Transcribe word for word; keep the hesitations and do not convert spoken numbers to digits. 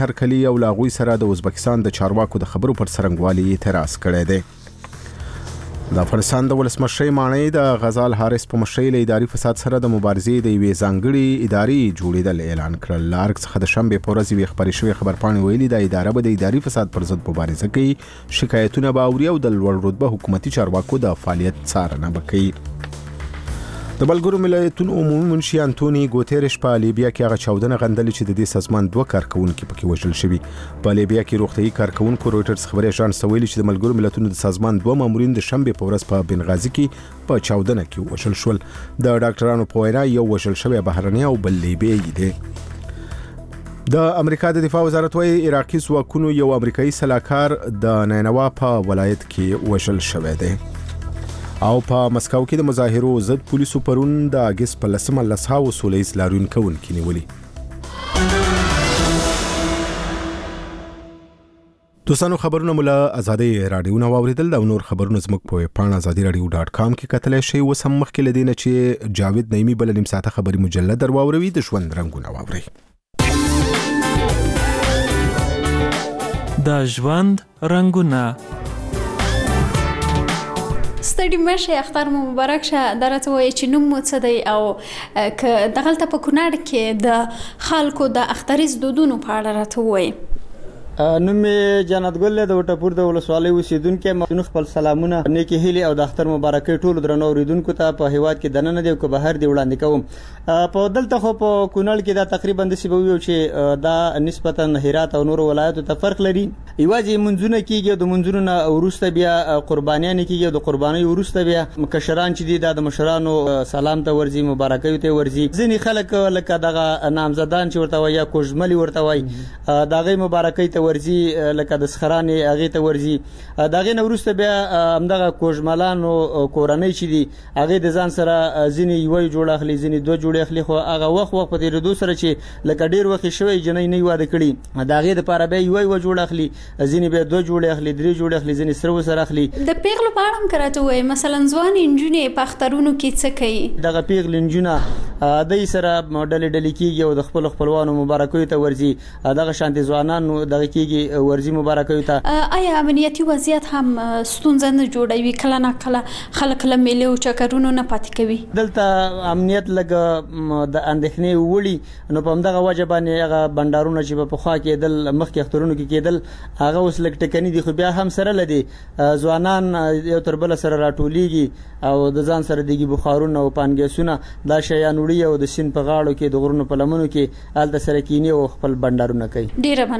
هرکلی او لاغوی سره د ازبکستان د چارواکو د خبرو پر څرنګوالي اعتراض کړی دی. د افغانستان د ولسمشر ماڼۍ د غزال حارث په مشرۍ له اداري فساد سره د مبارزې د یوې ځانګړې ادارې جوړېدل اعلان کړل. له ارګ څخه د شنبې په ورځ یوې خپرې شوې خبرپاڼې ویلي دا اداره به د اداري فساد پر ضد مبارزه کوي، شکایتونه به اوري او د لوړ رتبه حکومتي چارواکو د فعالیت څارنه به کوي. د ملګرو ملتونو عمومي منشي انټونی ګوتيرش په لیبیا کې هغه چاودنه غندلې چې د دې سازمان دوه کارکونکي پکې وژل شوي. په لیبیا کې روغتیايي کارکونکو رويټرز خبري اژانس ویلي چې د ملګرو ملتونو د سازمان دوه مامورین د شنبې په ورځ په بنغازي کې په چاودنه کې وژل شول. د ډاکټرانو په وینا یو وژل شوی بهرنی او بل لیبیایي دی. د امریکا د دفاع وزارت وايي عراقي ځواکونو یو امریکایي سلاکار د نینوا په ولایت کې وژل شوی دی. او په مسکو کې د مظاهرو ضد پولیسو پرون د اگست په لسمه لسهاو سولیز لاریون کوونکي نیولي. دوستانو خبرونه مو له ازادي رادیو نه واوریدل او نور خبرونه زموږ په پاڼه ازادي رادیو ډاټ کام کې کتلای شئ. اوس هم مخکې له دې نه چې جاوید نعیمي بل نیم ساعته خبري مجله در واوروي د ژوند رنګونه واوري. د ژوند رنګونه ستړي مشه اختر مو مبارک شه. درته وایي چې نوم مو څه دی او که دغلته په کونړ کې د خلکو د اختریز دودونو په اړه راته وایي. نوم می جنت ګل د وټپور د ولسوالۍ اوسیدونکو مخنوخ خپل سلامونه نیکی هیلي او د اختر مبارکي ټول درنو اوریدونکو ته په هیواد کې دننه دی او که بهر دی وړاندې کوم. په دلته خو په کونړ کې دا تقریبا د سی بویو چې دا نسبتا هرات او نور ولایتو ته فرق لري. یوازې منځونه کېږي د منځونو نه ورسته بیا قربانیان کېږي د قرباني ورسته بیا مکشران چې دي د مشرانو سلام ته ورځي مبارکي ته ورځي. ځینې خلک لکه دغه نامزدان چې ورته وایي کوژملي ورته وایي دغه مبارکي ته ورځي لکه د سخرانې هغه ته ورځي. دغه نورسته بیا همدغه کوژملانو کورنۍ چې دي هغه د ځان سره ځینې یو جوړ اخلي ځینې دوه جوړ اخلي خو هغه وخت وخت په دې دوه سره چې لکه ډیر وخت شوی جنې نه واده کړي دغه د لپاره به یو یو جوړ اخلي ځینې به دوه جوړ اخلي درې جوړ اخلي ځینې سره وسره اخلي. د پیغلو په اړه کراته وای مثلا ځوان انجونې په اخترونو کې څه کوي؟ دغه پیغل انجونه د سره ماډل ډلې کېږي او د خپل خپلوانو مبارکوي ته ورځي. دغه شانتي ځوانانو دغه کېږي ورځي مبارکوي ته. آیا امنیتي وضعیت هم ستونزه نه جوړوي؟ کله نه کله خلک له میلې او چکرونو نه پاتې کوي. دلته امنیت لګ د اندېښنې وړي نو په همدغه وجه باندې هغه بندرونه چې په خوا کې دل مخکې اخترونو کې کېدل هغه اوس لګ ټکني دي خو بیا هم سره لدی ځوانان یو تر بل سره راټولېږي او د ځان سره دیږي بخارونه او پانګیسونه دا شیان وړي او د سین په غاړو کې د غرونو په لمنو کې آل د سره کینی او خپل بندرونه کوي. ډیره